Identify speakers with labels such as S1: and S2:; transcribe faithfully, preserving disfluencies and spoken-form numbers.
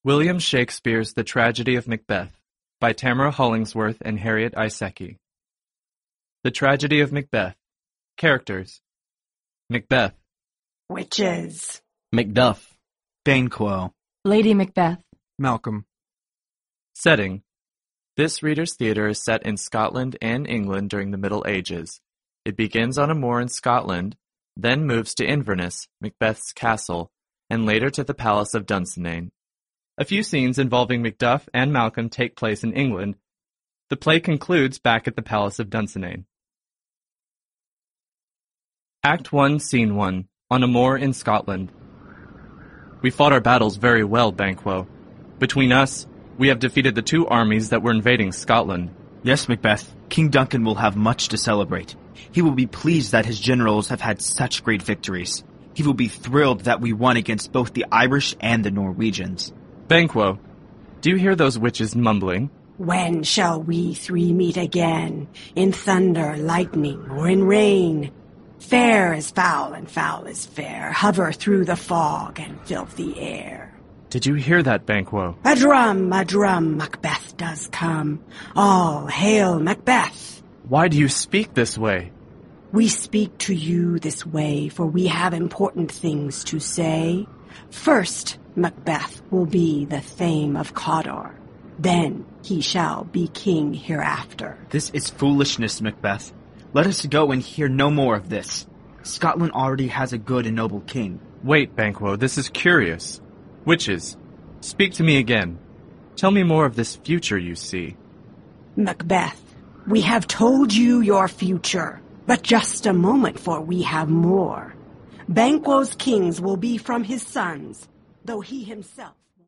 S1: William Shakespeare's The Tragedy of Macbeth by Tamara Hollingsworth and Harriet Isecki. The Tragedy of Macbeth. Characters: Macbeth,
S2: Witches,
S3: Macduff,
S4: Banquo,
S5: Lady Macbeth,
S4: Malcolm.
S1: Setting: This Reader's Theatre is set in Scotland and England during the Middle Ages. It begins on a moor in Scotland, then moves to Inverness, Macbeth's castle, and later to the Palace of Dunsinane. A few scenes involving Macduff and Malcolm take place in England. The play concludes back at the Palace of Dunsinane. Act one, Scene one. On a moor in Scotland. We fought our battles very well, Banquo. Between us, we have defeated the two armies that were invading Scotland.
S4: Yes, Macbeth, King Duncan will have much to celebrate. He will be pleased that his generals have had such great victories. He will be thrilled that we won against both the Irish and the Norwegians.
S1: Banquo, do you hear those witches mumbling?
S2: when shall we three meet again? In thunder, lightning, or in rain? Fair is foul and foul is fair, hover through the fog and filthy air.
S1: Did you hear that, Banquo?
S2: A drum, a drum, Macbeth does come. All hail Macbeth!
S1: Why do you speak this way?
S2: We speak to you this way, for we have important things to say. First, Macbeth will be the Thane of Cawdor. Then he shall be king hereafter.
S4: This is foolishness, Macbeth. Let us go and hear no more of this. Scotland already has a good and noble king.
S1: Wait, Banquo, this is curious. Witches, speak to me again. Tell me more of this future you see.
S2: Macbeth, we have told you your future, but just a moment, for we have more. Banquo's kings will be from his sons, though he himself